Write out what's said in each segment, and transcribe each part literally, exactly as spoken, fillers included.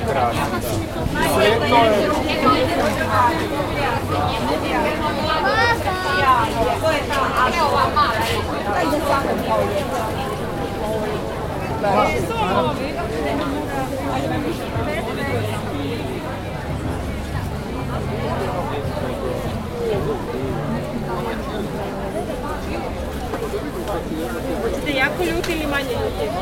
krasno. Sve to je... Hoćete jako ljuti ili manje ljuti?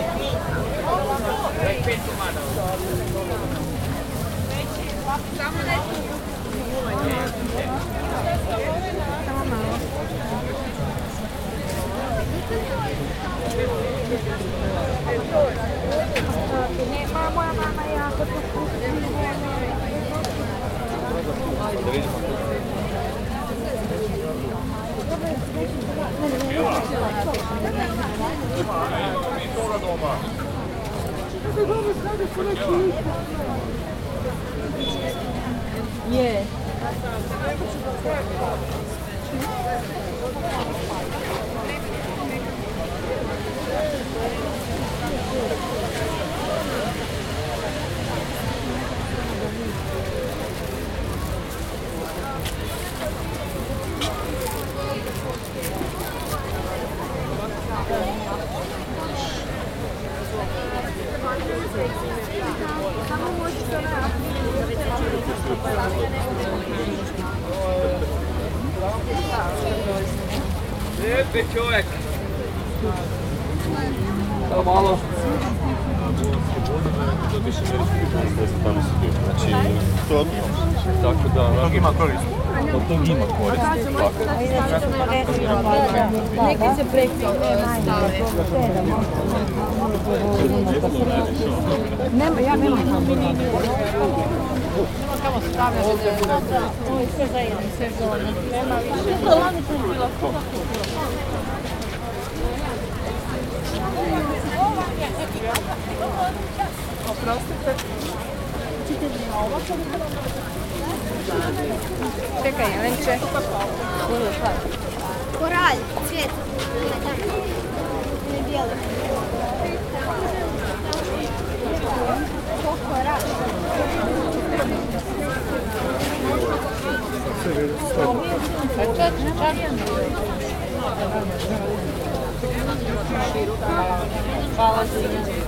Samo da je tu. Samo malo. Nema moja mama jako to je. Lijepi čovjek. Evo malo. Znači, to tako da... Od tog ima korist. Od tog ima korist. Neki se preko stave. Nema, ja nemam samo stavljati. Ovo je sve za jedan sezon. Nema više. Oprostite. Čekaj, Jelenče. Koralj, cvijet. Ne bijeli. Koralj. Hvala ti.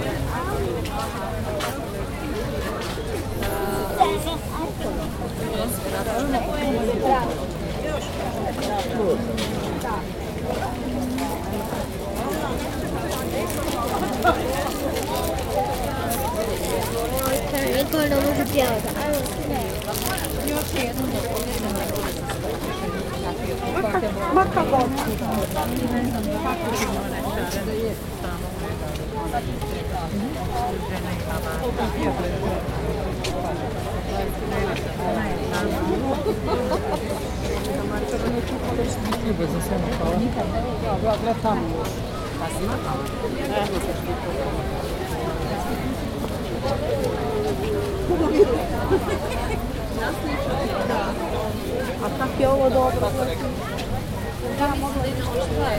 Niko ne može pjevati. Još jednu. Ma kako? A kak je ovo dobro? Da, mogla ide ovo što je.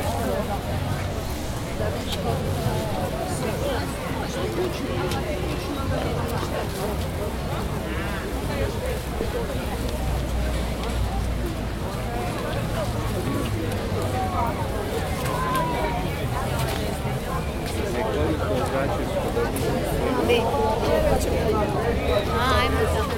Ajmo tamo.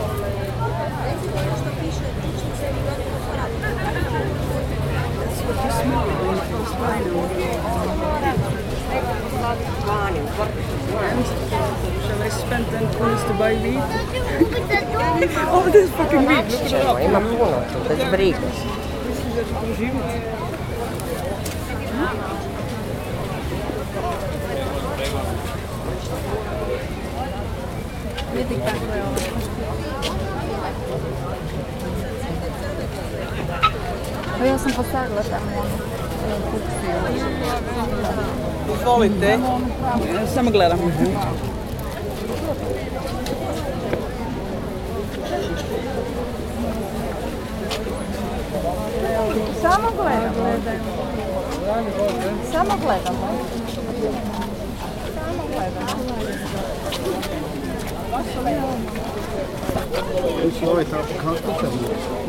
Shall I spend ten coins to buy weed? Oh, this is fucking weed. Look it up. Ima puno tu, bez brige. Misliš da ću preživjeti? Vidi kako je ovo. Pa ja sam postavila tamo ono. Izvolite. Samo gledam. Samo gledam. Samo gledam. Samo gledam. Su ove tamo kako sam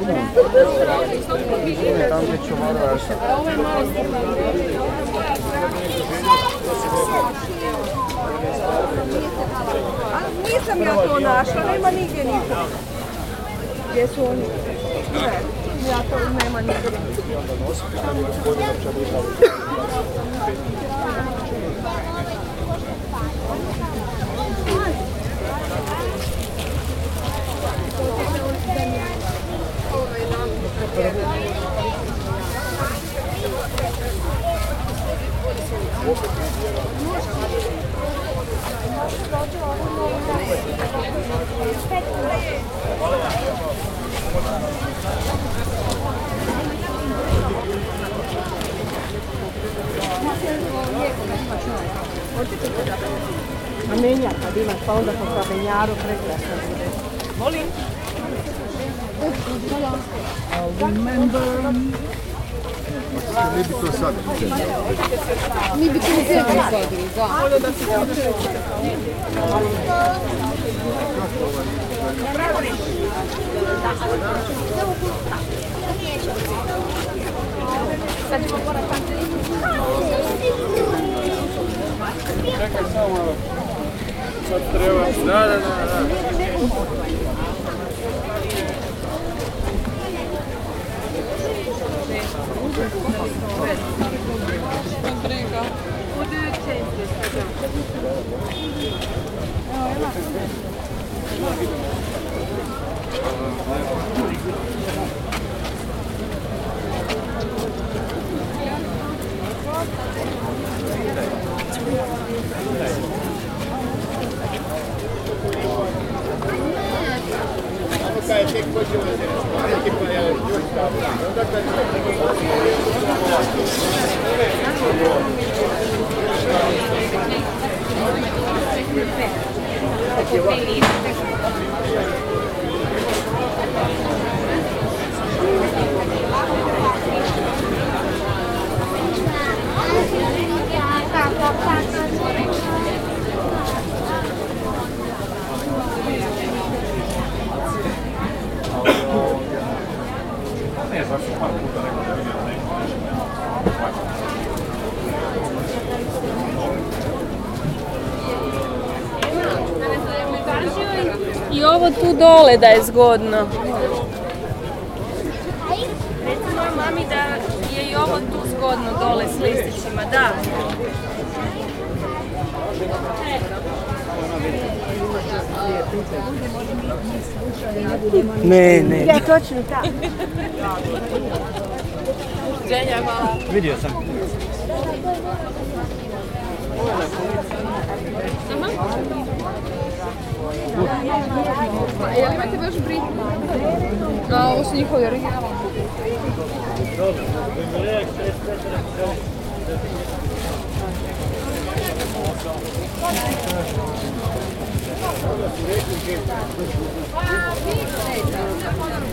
je tamo gdje ću malo rašta. Nisam ja to našla, nema nigdje niko. Gdje su oni? Ne, ja to nema nigdje. A menja kad imaš, pa onda po kabenjaru prekrasno bude. Molim? Mi bi to sad. Mi bi to uzeli zadili, da. Sad ćemo porati. Čekaj samo malo. Sad treba. Da, da, da, da. I ovo tu dole da je zgodno. Reci mojoj mami da je i ovo tu zgodno dole s listićima, da. Ne, ne. Ja, točno tako. Ženja, hvala. Vidio sam. Jel imate baš brit? A, ovo su njihovi originalni. Ah,